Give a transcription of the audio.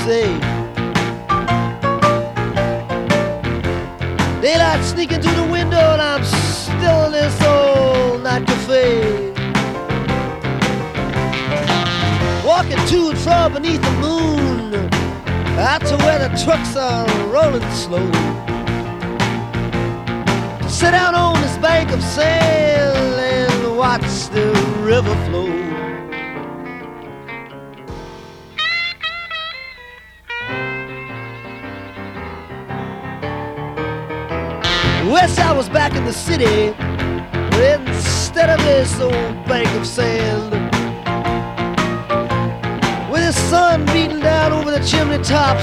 say. Daylight sneaking through the window and I'm still in this old night cafe. Walking to and fro beneath the moon, out to where the trucks are rolling slow. Sit down on this bank of sand and watch the river flow. West I was back in the city, instead of this old bank of sand, with the sun beating down over the chimney tops